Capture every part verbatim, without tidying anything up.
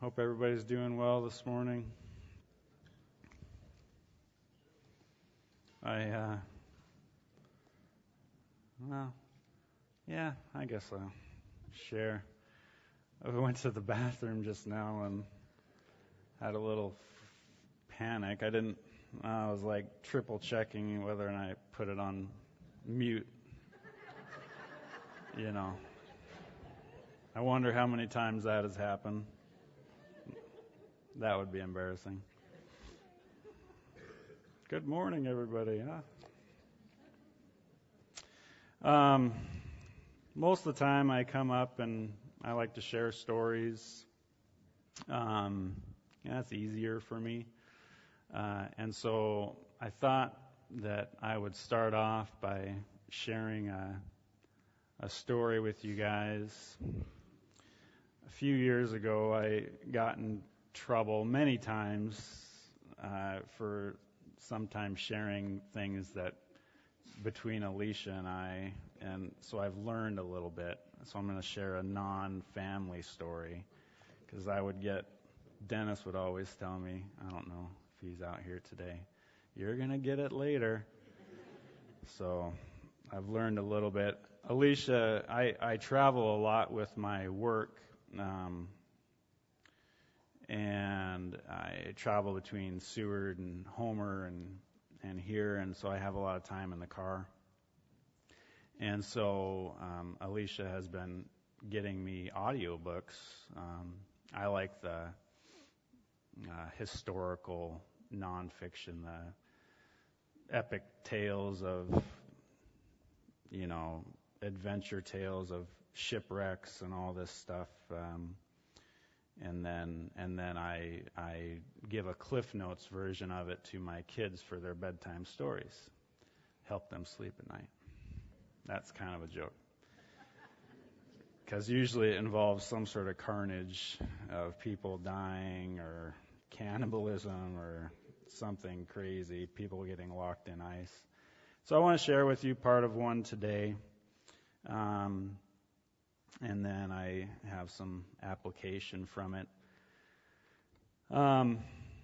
Hope everybody's doing well this morning. I, uh, well, yeah, I guess I'll share. I went to the bathroom just now and had a little panic. I didn't, I was like triple checking whether or not I put it on mute. You know, I wonder how many times that has happened. That would be embarrassing. Good morning, everybody. Huh? Um, most of the time I come up and I like to share stories. Um, yeah, that's easier for me. Uh, and so I thought that I would start off by sharing a, a story with you guys. A few years ago, I got in trouble many times uh, for sometimes sharing things that between Alicia and I, and so I've learned a little bit. So I'm going to share a non-family story, because I would get, Dennis would always tell me, I don't know if he's out here today, you're going to get it later. So I've learned a little bit. Alicia, I, I travel a lot with my work, um, and I travel between Seward and Homer and, and here, and so I have a lot of time in the car. And so um, Alicia has been getting me audiobooks. Um, I like the uh, historical nonfiction, the epic tales of, you know, adventure tales of shipwrecks and all this stuff. Um, And then, and then I, I give a Cliff Notes version of it to my kids for their bedtime stories. Help them sleep at night. That's kind of a joke. Because usually it involves some sort of carnage of people dying or cannibalism or something crazy, people getting locked in ice. So I want to share with you part of one today. Um, And then I have some application from it. Um,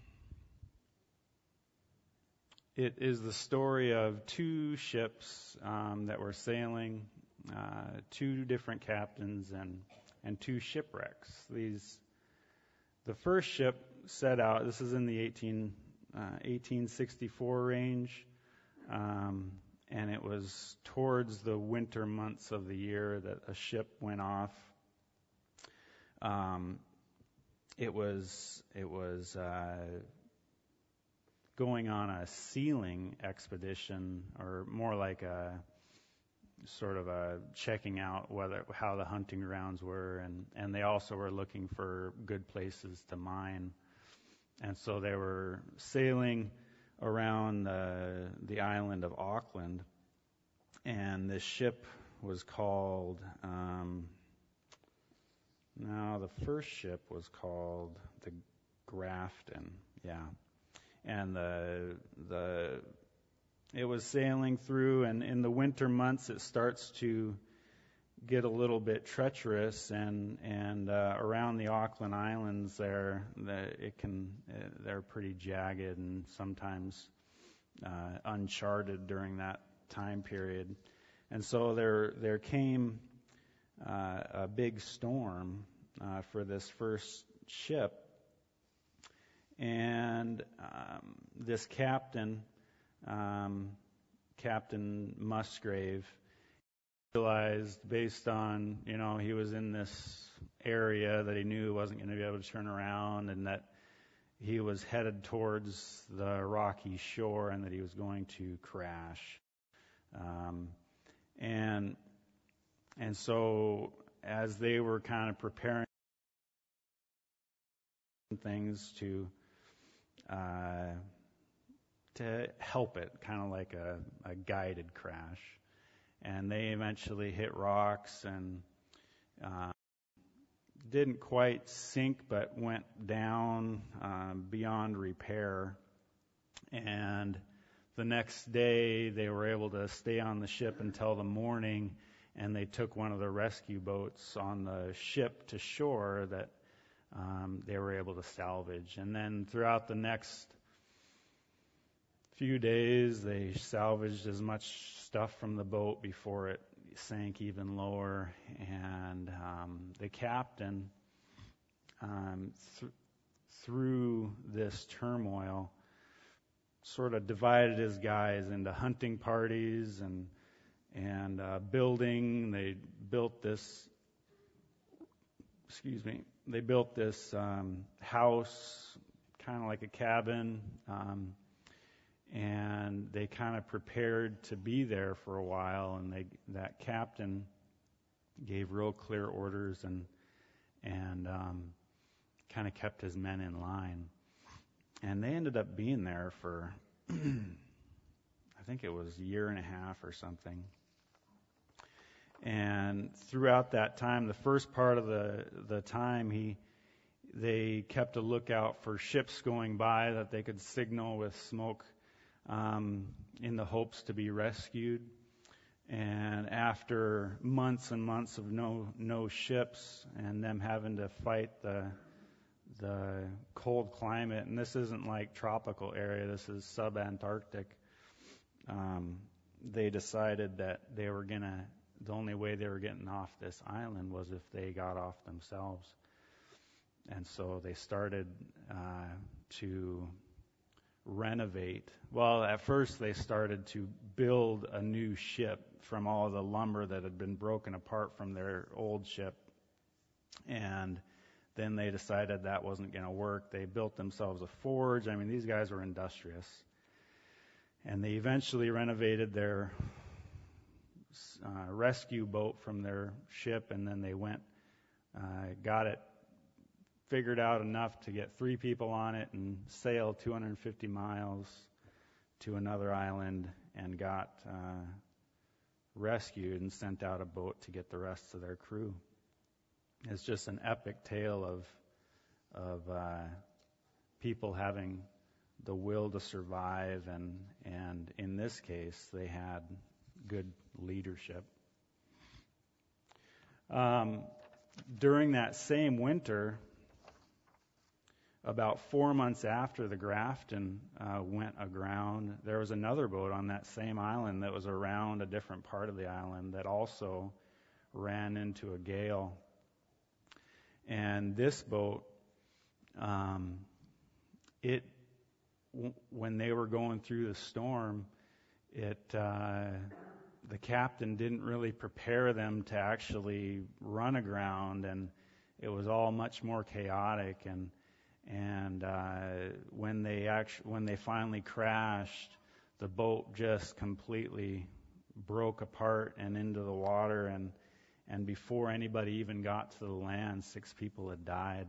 it is the story of two ships um, that were sailing, uh, two different captains and and two shipwrecks. These, the first ship set out. This is in the eighteen, uh, eighteen sixty-four range. Um, And it was towards the winter months of the year that a ship went off. Um, it was it was uh, going on a sealing expedition, or more like a sort of a checking out whether how the hunting grounds were, and, and they also were looking for good places to mine. And so they were sailing around the, the island of Auckland, and this ship was called, um, no, the first ship was called the Grafton, yeah, and the the it was sailing through, and in the winter months it starts to get a little bit treacherous, and and uh, around the Auckland Islands there, the, it can uh, they're pretty jagged and sometimes uh, uncharted during that time period. And so there there came uh, a big storm uh, for this first ship, and um, this captain, um, Captain Musgrave, realized, based on, you know, he was in this area that he knew wasn't going to be able to turn around, and that he was headed towards the rocky shore, and that he was going to crash. Um, and and so as they were kind of preparing things to uh, to help it, kind of like a, a guided crash, and they eventually hit rocks and uh, didn't quite sink, but went down um, beyond repair. And the next day, they were able to stay on the ship until the morning, and they took one of the rescue boats on the ship to shore that um, they were able to salvage. And then throughout the next few days, they salvaged as much stuff from the boat before it sank even lower. And um, the captain, um, th- through this turmoil, sort of divided his guys into hunting parties and and uh, building. They built this. Excuse me. They built this um, house, kind of like a cabin, um, and they kind of prepared to be there for a while. And they that captain gave real clear orders and and um, kind of kept his men in line. And they ended up being there for, I think it was a year and a half or something. And throughout that time, the first part of the, the time, he they kept a lookout for ships going by that they could signal with smoke um, in the hopes to be rescued. And after months and months of no no ships and them having to fight the the cold climate, and this isn't like tropical area, this is sub-Antarctic, um, they decided that they were going to, the only way they were getting off this island was if they got off themselves. And so they started uh, to renovate. Well, at first they started to build a new ship from all the lumber that had been broken apart from their old ship. And then they decided that wasn't going to work. They built themselves a forge. I mean, these guys were industrious. And they eventually renovated their uh, rescue boat from their ship, and then they went, uh, got it figured out enough to get three people on it and sail two hundred fifty miles to another island and got uh, rescued and sent out a boat to get the rest of their crew. It's just an epic tale of of uh, people having the will to survive, and and in this case, they had good leadership. Um, during that same winter, about four months after the Grafton uh, went aground, there was another boat on that same island that was around a different part of the island that also ran into a gale. And this boat, um, it w- when they were going through the storm, it uh, the captain didn't really prepare them to actually run aground, and it was all much more chaotic. And and uh, when they actually when they finally crashed, the boat just completely broke apart and into the water, and and before anybody even got to the land, six people had died.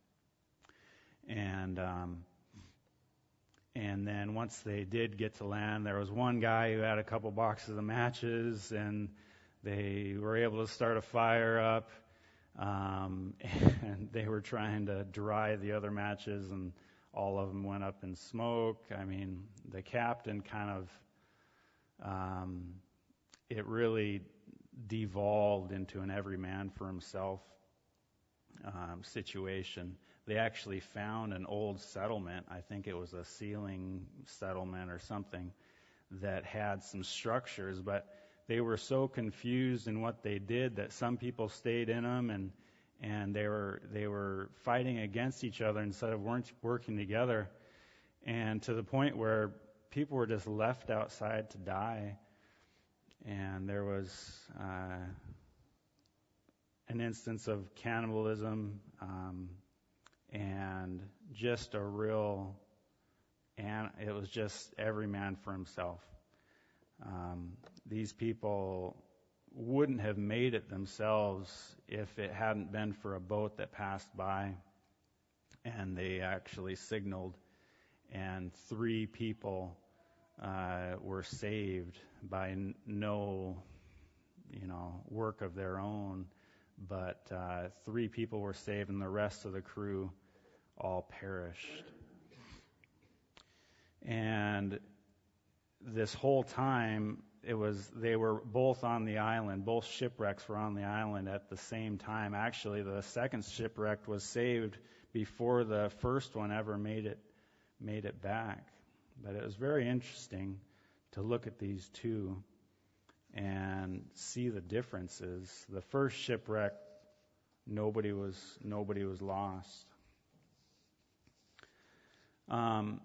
And um, and then once they did get to land, there was one guy who had a couple boxes of matches, and they were able to start a fire up. Um, and they were trying to dry the other matches, and all of them went up in smoke. I mean, the captain kind of, um, it really devolved into an every man for himself um, situation. They actually found an old settlement, I think it was a sealing settlement or something, that had some structures, but they were so confused in what they did that some people stayed in them, and and they were they were fighting against each other instead of weren't working together, and to the point where people were just left outside to die. And there was uh, an instance of cannibalism, um, and just a real, and it was just every man for himself. Um, these people wouldn't have made it themselves if it hadn't been for a boat that passed by, and they actually signaled, and three people uh, were saved by n- no, you know, work of their own, but uh, three people were saved, and the rest of the crew all perished. And this whole time, it was they were both on the island. Both shipwrecks were on the island at the same time. Actually, the second shipwreck was saved before the first one ever made it made it back. But it was very interesting to look at these two and see the differences. The first shipwreck, nobody was nobody was lost. Um,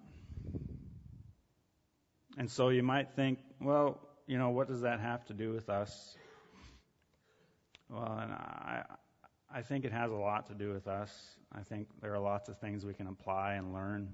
and so you might think, well, you know, what does that have to do with us? Well, and I, I think it has a lot to do with us. I think there are lots of things we can apply and learn.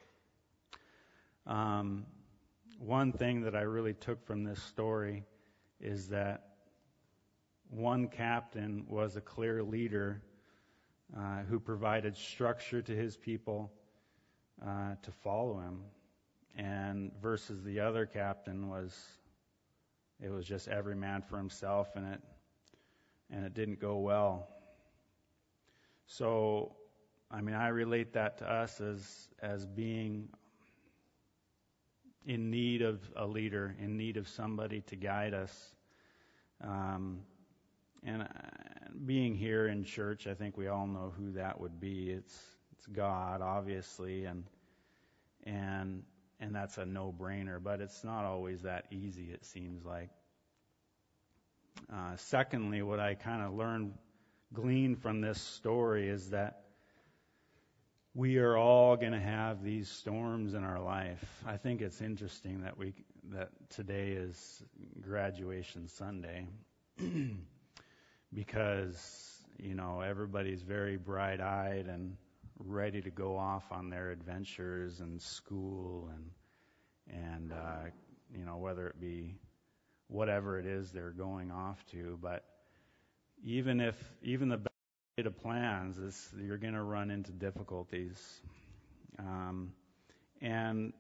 Um, one thing that I really took from this story is that one captain was a clear leader uh, who provided structure to his people uh, to follow him, and versus the other captain was it was just every man for himself, and it and it didn't go well. So, I mean, I relate that to us as as being in need of a leader, in need of somebody to guide us. Um, and uh, being here in church, I think we all know who that would be. It's it's God, obviously, and and and that's a no-brainer. But it's not always that easy, it seems like. Uh, secondly, what I kind of learned, gleaned from this story is that we are all going to have these storms in our life. I think it's interesting that we that today is graduation Sunday because, you know, everybody's very bright-eyed and ready to go off on their adventures and school and and uh, you know, whether it be whatever it is they're going off to. But even if even the best of plans is you're going to run into difficulties, um, and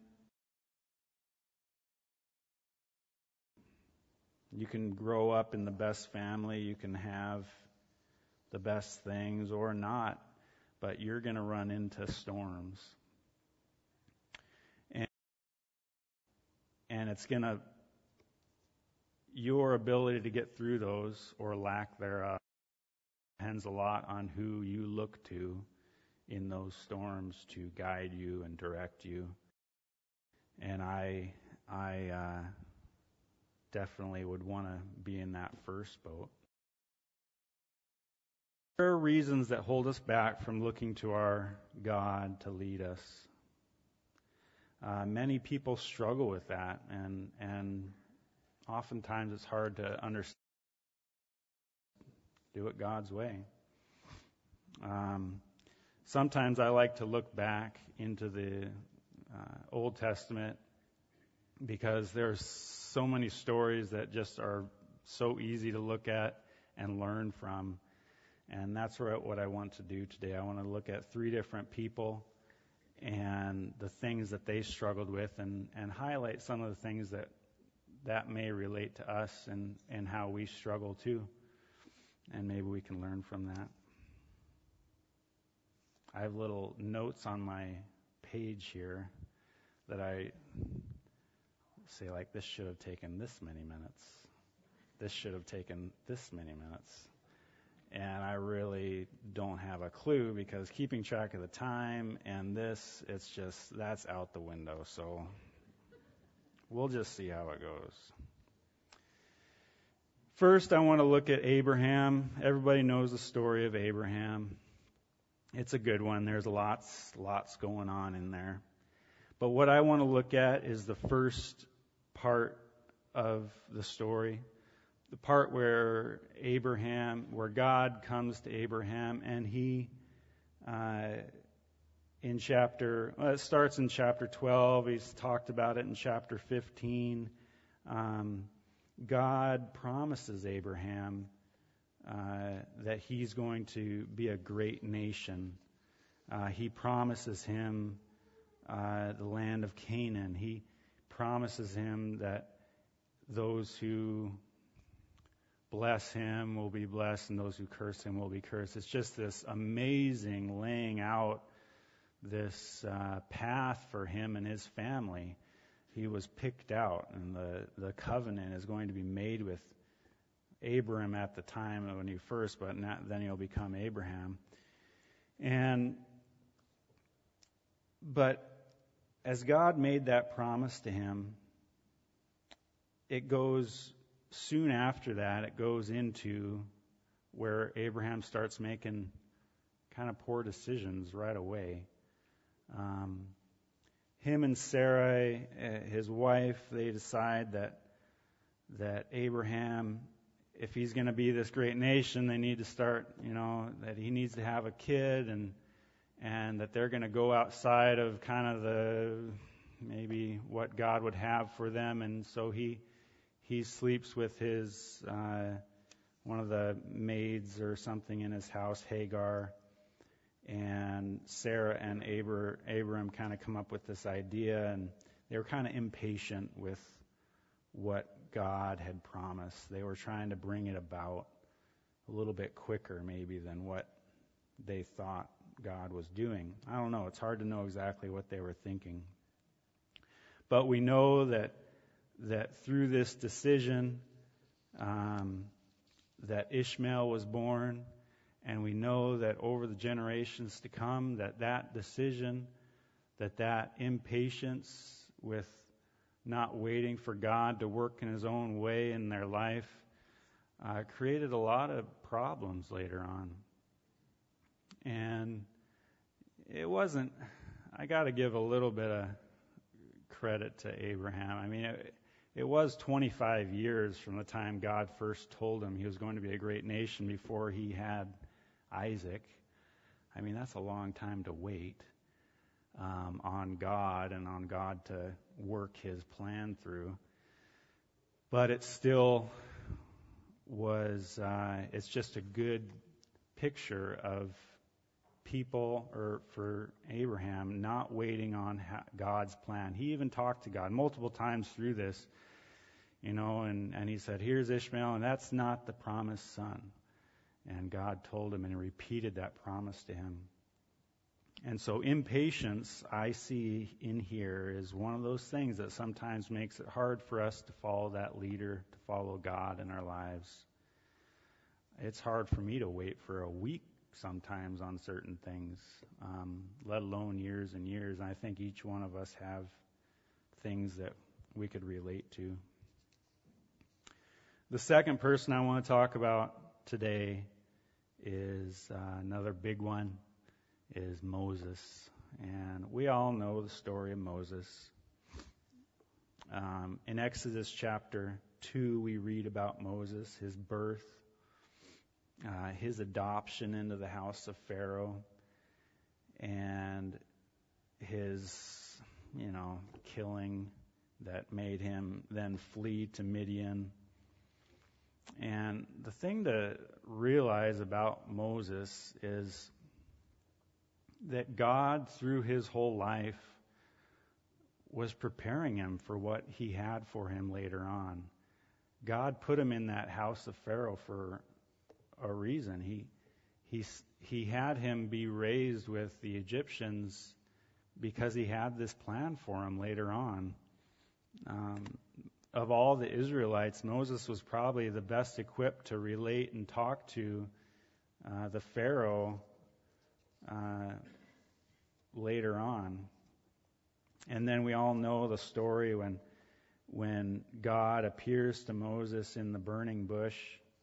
you can grow up in the best family, you can have the best things or not, but you're going to run into storms, and and it's going to your ability to get through those or lack thereof depends a lot on who you look to in those storms to guide you and direct you. And I, I uh, definitely would want to be in that first boat. There are reasons that hold us back from looking to our God to lead us. Uh, many people struggle with that, and and oftentimes it's hard to understand. Do it God's way. Um, sometimes I like to look back into the uh, Old Testament because there's so many stories that just are so easy to look at and learn from. And that's what I want to do today. I want to look at three different people and the things that they struggled with and, and highlight some of the things that that may relate to us and, and how we struggle too. And maybe we can learn from that. I have little notes on my page here that I say, like, this should have taken this many minutes. This should have taken this many minutes. And I really don't have a clue because keeping track of the time and this, it's just, that's out the window. So we'll just see how it goes. First, I want to look at Abraham. Everybody knows the story of Abraham. It's a good one. There's lots, lots going on in there. But what I want to look at is the first part of the story, the part where Abraham, where God comes to Abraham, and he, uh, in chapter, well, it starts in chapter twelve. He's talked about it in chapter fifteen. Um, God promises Abraham uh, that he's going to be a great nation. Uh, he promises him uh, the land of Canaan. He promises him that those who bless him will be blessed and those who curse him will be cursed. It's just this amazing laying out this uh, path for him and his family. He was picked out, and the, the covenant is going to be made with Abram at the time when he first, but not, then he'll become Abraham. And But as God made that promise to him, it goes soon after that, it goes into where Abraham starts making kind of poor decisions right away. Um, him and Sarai, his wife, they decide that that Abraham, if he's going to be this great nation, they need to start, you know, that he needs to have a kid, and and that they're going to go outside of kind of the maybe what God would have for them, and so he he sleeps with his uh, one of the maids or something in his house, Hagar, and Sarah and Abra, Abram kind of come up with this idea, and they were kind of impatient with what God had promised. They were trying to bring it about a little bit quicker maybe than what they thought God was doing. I don't know. It's hard to know exactly what they were thinking. But we know that that through this decision um, that Ishmael was born, and we know that over the generations to come that that decision, that that impatience with not waiting for God to work in his own way in their life uh, created a lot of problems later on. And it wasn't, I got to give a little bit of credit to Abraham. I mean, it, it was twenty-five years from the time God first told him he was going to be a great nation before he had Isaac. I mean, that's a long time to wait um, on God and on God to work his plan through. But it still was, uh, it's just a good picture of people, or for Abraham, not waiting on God's plan. He even talked to God multiple times through this, you know, and, and he said, here's Ishmael, and that's not the promised son. And God told him and repeated that promise to him. And so impatience, I see in here, is one of those things that sometimes makes it hard for us to follow that leader, to follow God in our lives. It's hard for me to wait for a week sometimes on certain things, um, let alone years and years. And I think each one of us have things that we could relate to. The second person I want to talk about today is uh, another big one, is Moses. And we all know the story of Moses. Um, in Exodus chapter two, we read about Moses, his birth, Uh, his adoption into the house of Pharaoh, and his, you know, killing that made him then flee to Midian. And the thing to realize about Moses is that God, through his whole life, was preparing him for what he had for him later on. God put him in that house of Pharaoh for a reason. He he he had him be raised with the Egyptians because he had this plan for him later on. Um, of all the Israelites, Moses was probably the best equipped to relate and talk to uh, the Pharaoh uh, later on. And then we all know the story when when God appears to Moses in the burning bush.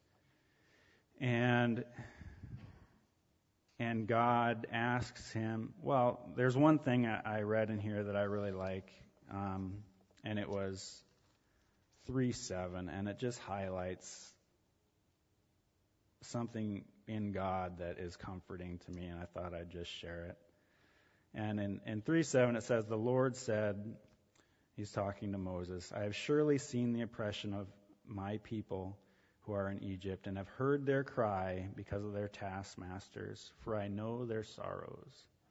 And and God asks him, well, there's one thing I, I read in here that I really like, um, and it was three seven, and it just highlights something in God that is comforting to me, and I thought I'd just share it. And in, in three seven it says, the Lord said, he's talking to Moses, I have surely seen the oppression of my people who are in Egypt, and have heard their cry because of their taskmasters, for I know their sorrows.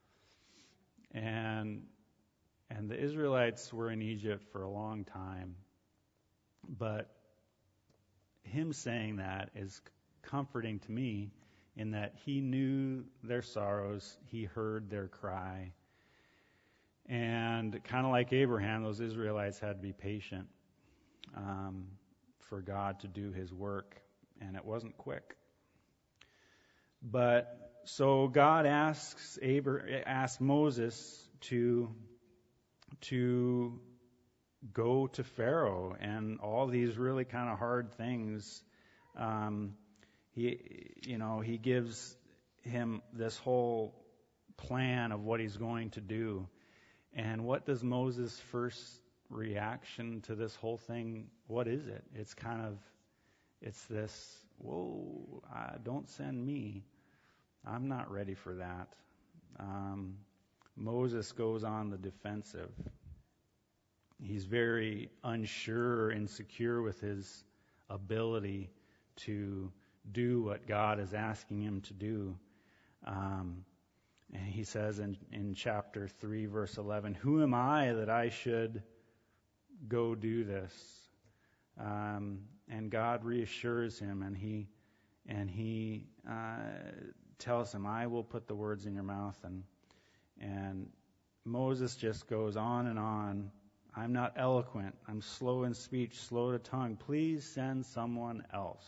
And and the Israelites were in Egypt for a long time, but him saying that is comforting to me in that he knew their sorrows, he heard their cry. And kind of like Abraham, those Israelites had to be patient. Um, for God to do his work, and it wasn't quick. But so God asks Abra- asks Moses to to go to Pharaoh and all these really kind of hard things. Um, he, you know, he gives him this whole plan of what he's going to do. And what does Moses' first reaction to this whole thing? What is it? It's kind of, it's this, whoa, uh, don't send me. I'm not ready for that. Um, Moses goes on the defensive. He's very unsure, insecure with his ability to do what God is asking him to do. Um, and he says in, in chapter three, verse eleven, "Who am I that I should go do this?" Um, and God reassures him, and he and he uh, tells him, "I will put the words in your mouth." And and Moses just goes on and on. "I'm not eloquent. I'm slow in speech, slow to tongue. Please send someone else."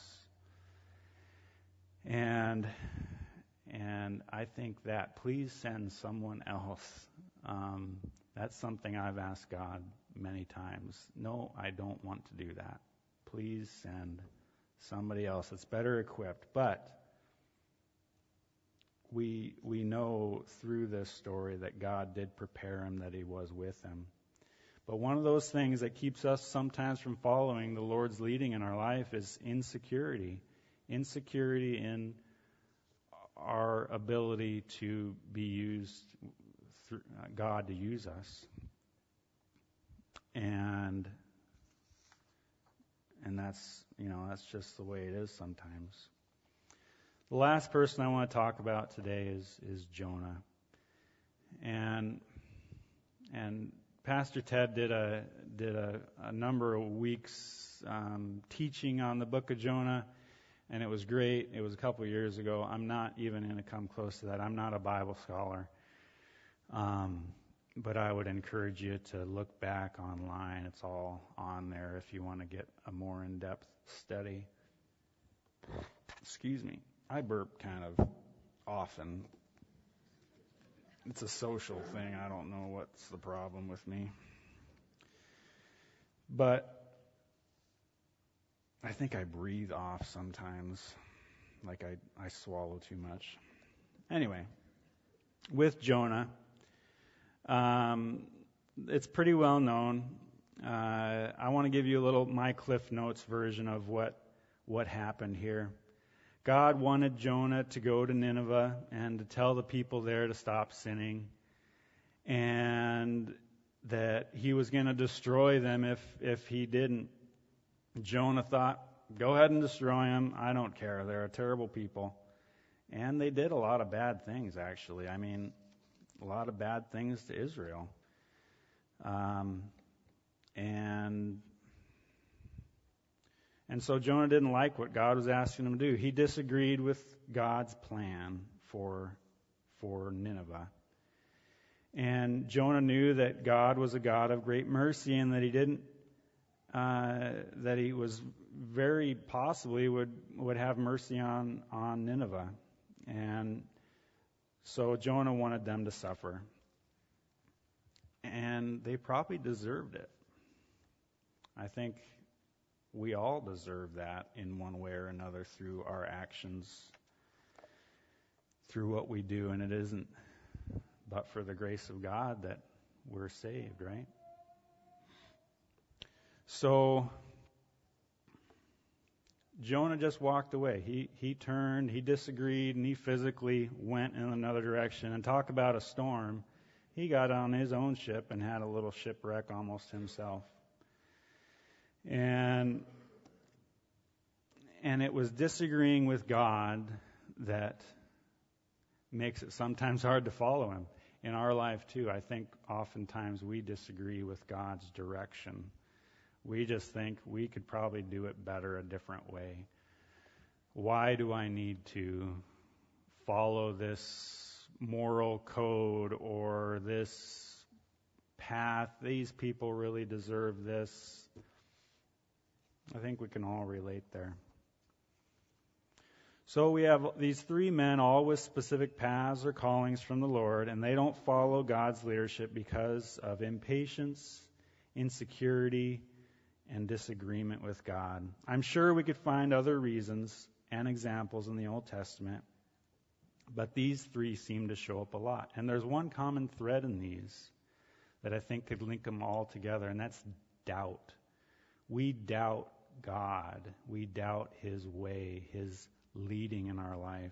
And and I think that, please send someone else. Um, that's something I've asked God many times. No, I don't want to do that. Please send somebody else that's better equipped. But we we know through this story that God did prepare him, that he was with him. But one of those things that keeps us sometimes from following the Lord's leading in our life is insecurity. Insecurity in our ability to be used, through God to use us. And and that's, you know, that's just the way it is sometimes. The last person I want to talk about today is is Jonah. And and Pastor Ted did a did a, a number of weeks um, teaching on the book of Jonah, and it was great. It was a couple of years ago. I'm not even going to come close to that. I'm not a Bible scholar, um, but I would encourage you to look back online. It's all on there if you want to get a more in-depth study. Excuse me. I burp kind of often. It's a social thing. I don't know what's the problem with me. But I think I breathe off sometimes, like I, I swallow too much. Anyway, with Jonah, um, it's pretty well known. Uh, I want to give you a little my Cliff Notes version of what what happened here. God wanted Jonah to go to Nineveh and to tell the people there to stop sinning, and that he was going to destroy them if, if he didn't. Jonah thought, go ahead and destroy them. I don't care. They're a terrible people. And they did a lot of bad things, actually. I mean, a lot of bad things to Israel. Um, and... And so Jonah didn't like what God was asking him to do. He disagreed with God's plan for, for Nineveh. And Jonah knew that God was a God of great mercy, and that he didn't, uh, that he was very possibly would, would have mercy on, on Nineveh. And so Jonah wanted them to suffer. And they probably deserved it. I think we all deserve that in one way or another through our actions, through what we do, and it isn't but for the grace of God that we're saved, right? So Jonah just walked away. He he turned, he disagreed, and he physically went in another direction. And talk about a storm. He got on his own ship and had a little shipwreck almost himself. And and it was disagreeing with God that makes it sometimes hard to follow him. In our life too, I think oftentimes we disagree with God's direction. We just think we could probably do it better a different way. Why do I need to follow this moral code or this path? These people really deserve this. I think we can all relate there. So we have these three men, all with specific paths or callings from the Lord, and they don't follow God's leadership because of impatience, insecurity, and disagreement with God. I'm sure we could find other reasons and examples in the Old Testament, but these three seem to show up a lot. And there's one common thread in these that I think could link them all together, and that's doubt. We doubt God. We doubt His way, His leading in our life.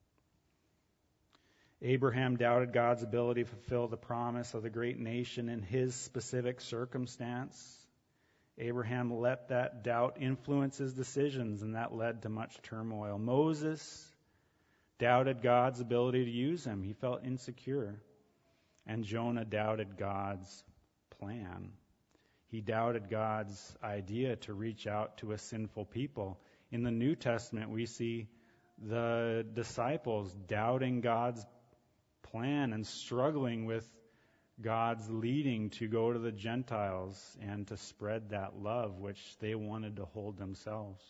Abraham doubted God's ability to fulfill the promise of the great nation in his specific circumstance. Abraham let that doubt influence his decisions, and that led to much turmoil. Moses doubted God's ability to use him. He felt insecure. And Jonah doubted God's plan. He doubted God's idea to reach out to a sinful people. In the New Testament, we see the disciples doubting God's plan and struggling with God's leading to go to the Gentiles and to spread that love which they wanted to hold themselves.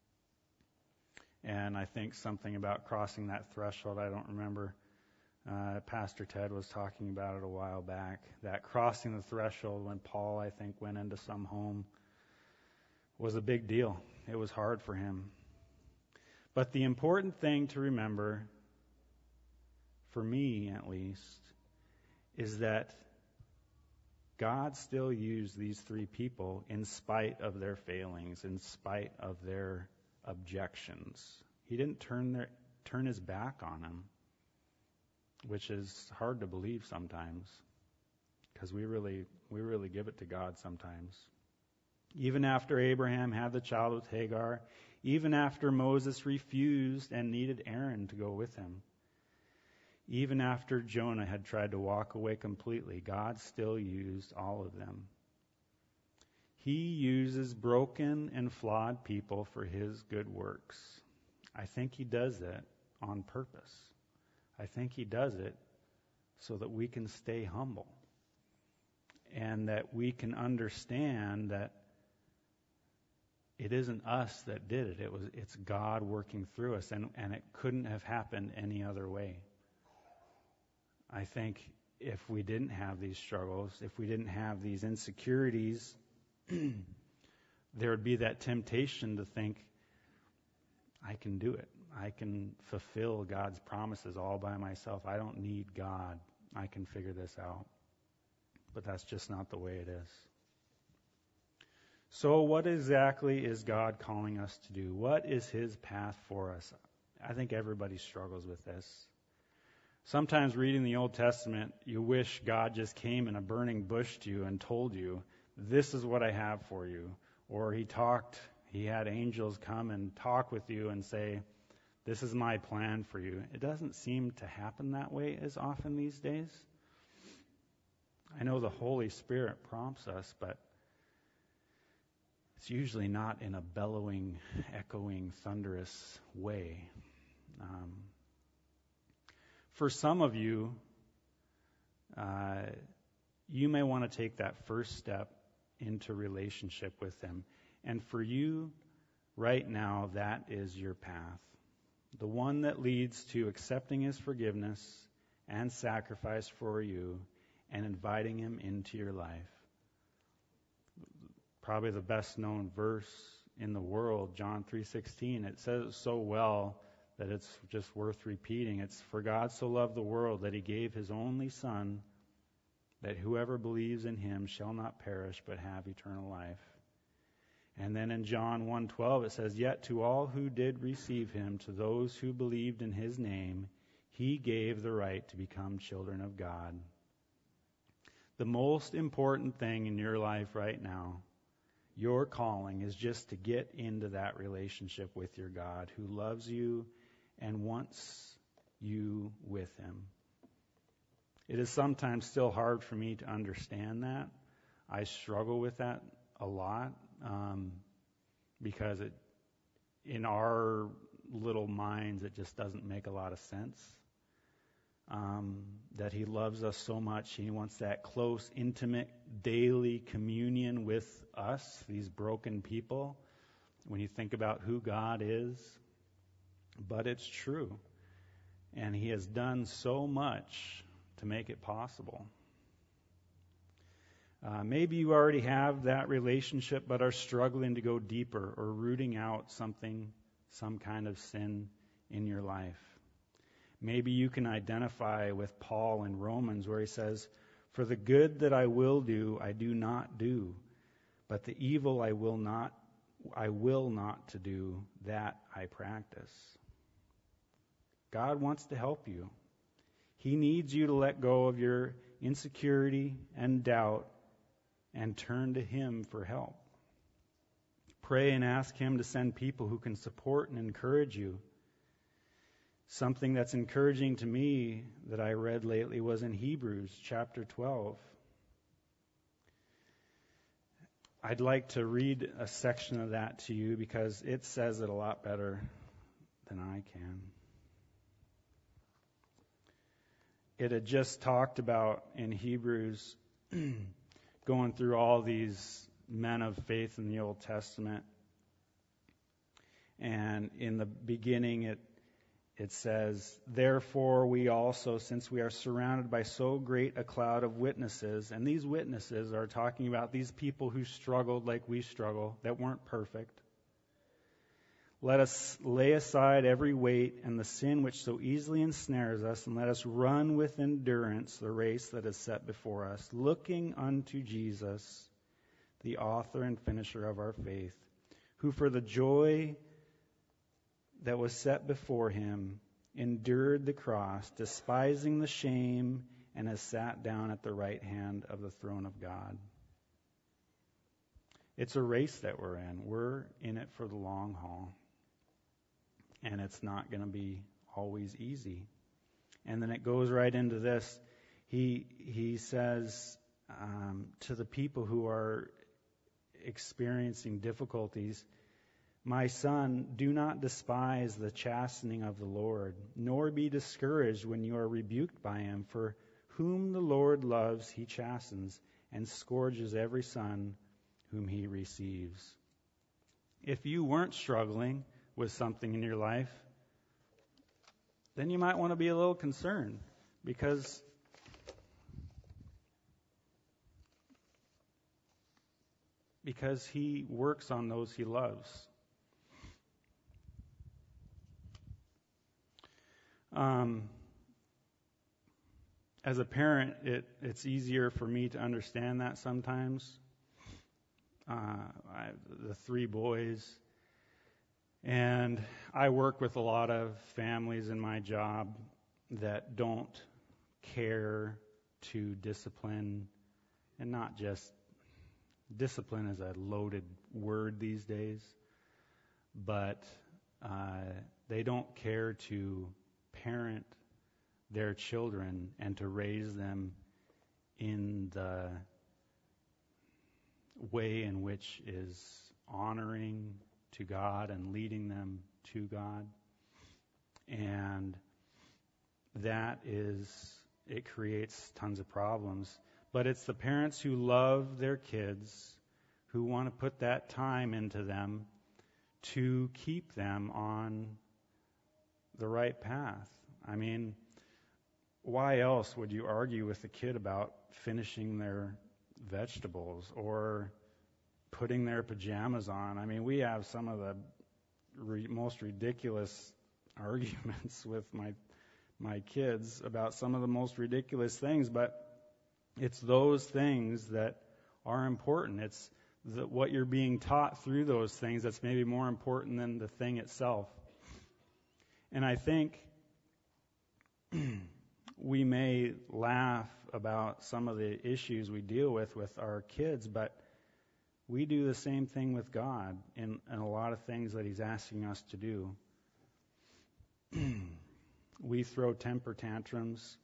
And I think something about crossing that threshold, I don't remember. Uh, Pastor Ted was talking about it a while back, that crossing the threshold when Paul, I think, went into some home was a big deal. It was hard for him. But the important thing to remember, for me at least, is that God still used these three people in spite of their failings, in spite of their objections. He didn't turn their, turn his back on them, which is hard to believe sometimes, because we really we really give it to God sometimes. Even after Abraham had the child with Hagar, even after Moses refused and needed Aaron to go with him, even after Jonah had tried to walk away completely, God still used all of them. He uses broken and flawed people for His good works. I think He does it on purpose. I think He does it so that we can stay humble and that we can understand that it isn't us that did it. It was it's God working through us, and, and it couldn't have happened any other way. I think if we didn't have these struggles, if we didn't have these insecurities, there would be that temptation to think, I can do it. I can fulfill God's promises all by myself. I don't need God. I can figure this out. But that's just not the way it is. So what exactly is God calling us to do? What is His path for us? I think everybody struggles with this. Sometimes reading the Old Testament, you wish God just came in a burning bush to you and told you, this is what I have for you. Or He talked, He had angels come and talk with you and say, this is my plan for you. It doesn't seem to happen that way as often these days. I know the Holy Spirit prompts us, but it's usually not in a bellowing, echoing, thunderous way. Um, for some of you, uh, you may want to take that first step into relationship with Him. And for you, right now, that is your path. The one that leads to accepting His forgiveness and sacrifice for you and inviting Him into your life. Probably the best known verse in the world, John three sixteen. It says it so well that it's just worth repeating. It's, for God so loved the world that He gave His only Son, that whoever believes in Him shall not perish but have eternal life. And then in John one twelve it says, yet to all who did receive Him, to those who believed in His name, He gave the right to become children of God. The most important thing in your life right now, your calling, is just to get into that relationship with your God who loves you and wants you with Him. It is sometimes still hard for me to understand that. I struggle with that a lot um, because it, in our little minds, it just doesn't make a lot of sense. Um, that He loves us so much. He wants that close, intimate, daily communion with us, these broken people. When you think about who God is, but it's true. And He has done so much to make it possible. Uh, maybe you already have that relationship but are struggling to go deeper or rooting out something, some kind of sin in your life. Maybe you can identify with Paul in Romans where he says, "For the good that I will do, I do not do, but the evil I will not, I will not to do, that I practice." God wants to help you. He needs you to let go of your insecurity and doubt and turn to Him for help. Pray and ask Him to send people who can support and encourage you. Something that's encouraging to me that I read lately was in Hebrews chapter twelve. I'd like to read a section of that to you because it says it a lot better than I can. It had just talked about in Hebrews going through all these men of faith in the Old Testament. And in the beginning it it says, "Therefore we also, since we are surrounded by so great a cloud of witnesses," and these witnesses are talking about these people who struggled like we struggle, that weren't perfect. "Let us lay aside every weight and the sin which so easily ensnares us, and let us run with endurance the race that is set before us, looking unto Jesus, the author and finisher of our faith, who for the joy that was set before Him endured the cross, despising the shame, and has sat down at the right hand of the throne of God." It's a race that we're in. We're in it for the long haul. And it's not going to be always easy. And then it goes right into this. He he says um, to the people who are experiencing difficulties, "My son, do not despise the chastening of the Lord, nor be discouraged when you are rebuked by Him. For whom the Lord loves, He chastens, and scourges every son whom He receives." If you weren't struggling with something in your life, then you might want to be a little concerned, because because He works on those He loves. Um, as a parent, it, it's easier for me to understand that sometimes. Uh, I have the three boys, and I work with a lot of families in my job that don't care to discipline, and not just discipline is a loaded word these days, but uh, they don't care to parent their children and to raise them in the way in which is honoring to God and leading them to God. And that is, it creates tons of problems. But it's the parents who love their kids, who want to put that time into them to keep them on the right path. I mean, why else would you argue with a kid about finishing their vegetables or putting their pajamas on? I mean, we have some of the re- most ridiculous arguments with my my kids about some of the most ridiculous things, but it's those things that are important. It's the, what you're being taught through those things that's maybe more important than the thing itself. And I think we may laugh about some of the issues we deal with with our kids, but we do the same thing with God in, in a lot of things that He's asking us to do. We throw temper tantrums.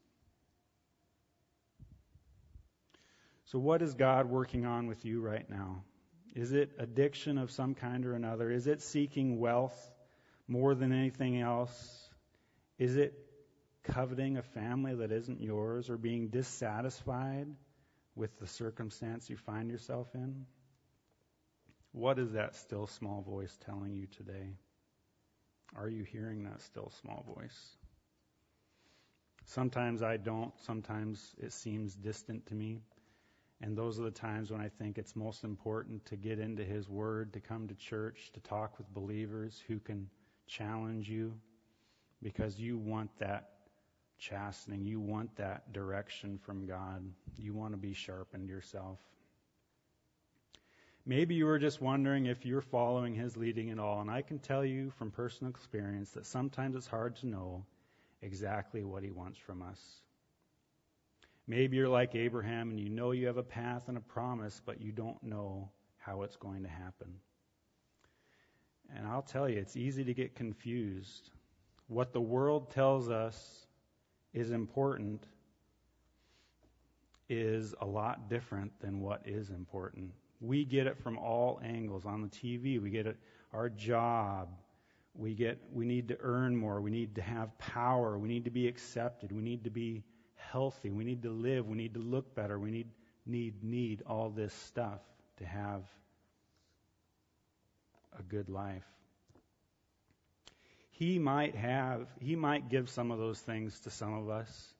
So what is God working on with you right now? Is it addiction of some kind or another? Is it seeking wealth more than anything else? Is it coveting a family that isn't yours, or being dissatisfied with the circumstance you find yourself in? What is that still small voice telling you today? Are you hearing that still small voice? Sometimes I don't. Sometimes it seems distant to me. And those are the times when I think it's most important to get into His Word, to come to church, to talk with believers who can challenge you, because you want that chastening. You want that direction from God. You want to be sharpened yourself. Maybe you were just wondering if you're following His leading at all. And I can tell you from personal experience that sometimes it's hard to know exactly what He wants from us. Maybe you're like Abraham and you know you have a path and a promise, but you don't know how it's going to happen. And I'll tell you, it's easy to get confused. What the world tells us is important is a lot different than what is important. We get it from all angles. On the T V, we get it, our job. We get, we need to earn more. We need to have power. We need to be accepted. We need to be healthy. We need to live. We need to look better. We need, need, need all this stuff to have a good life. He might have, He might give some of those things to some of us,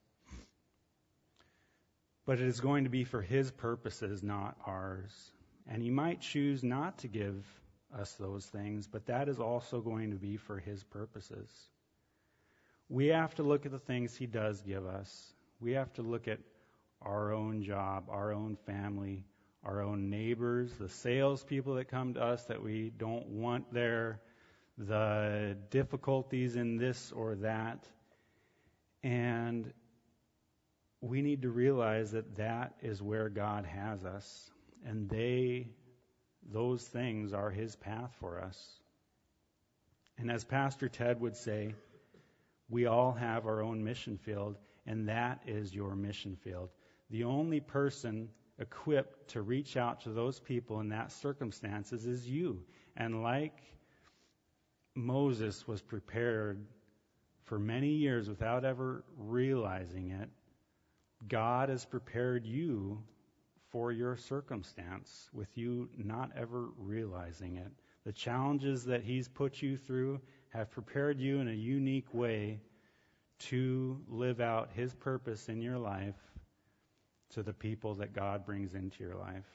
but it is going to be for His purposes, not ours. And He might choose not to give us those things, but that is also going to be for His purposes. We have to look at the things He does give us. We have to look at our own job, our own family, our own neighbors, the salespeople that come to us that we don't want there, the difficulties in this or that. And we need to realize that that is where God has us. And they, those things are His path for us. And as Pastor Ted would say, we all have our own mission field, and that is your mission field. The only person equipped to reach out to those people in that circumstances is you. And like Moses was prepared for many years without ever realizing it, God has prepared you for your circumstance with you not ever realizing it. The challenges that He's put you through have prepared you in a unique way to live out His purpose in your life to the people that God brings into your life.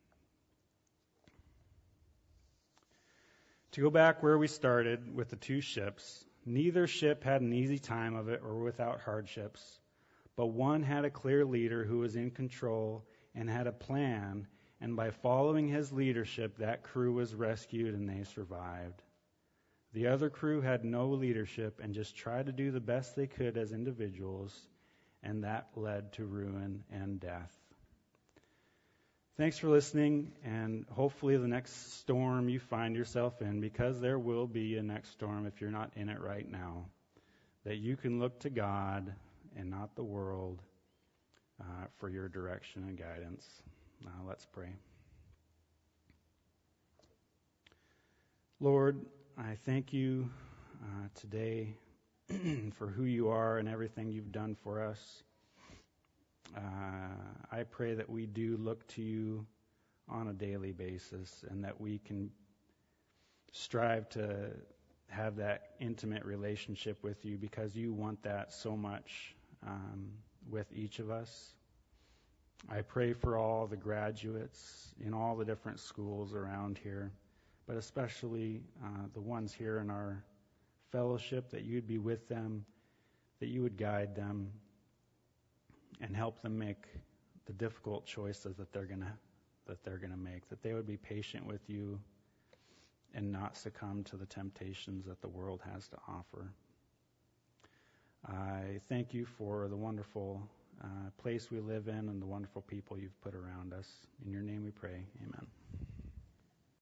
To go back where we started with the two ships, neither ship had an easy time of it or without hardships, but one had a clear leader who was in control and had a plan, and by following his leadership, that crew was rescued and they survived. The other crew had no leadership and just tried to do the best they could as individuals, and that led to ruin and death. Thanks for listening, and hopefully the next storm you find yourself in, because there will be a next storm if you're not in it right now, that you can look to God and not the world uh, for your direction and guidance. Now let's pray. Lord, I thank you uh, today for who you are and everything you've done for us. Uh, I pray that we do look to you on a daily basis and that we can strive to have that intimate relationship with you, because you want that so much um, with each of us. I pray for all the graduates in all the different schools around here, but especially uh, the ones here in our fellowship, that you'd be with them, that you would guide them and help them make the difficult choices that they're gonna that they're gonna make, that they would be patient with you and not succumb to the temptations that the world has to offer. I thank you for the wonderful uh, place we live in and the wonderful people you've put around us. In your name we pray. Amen.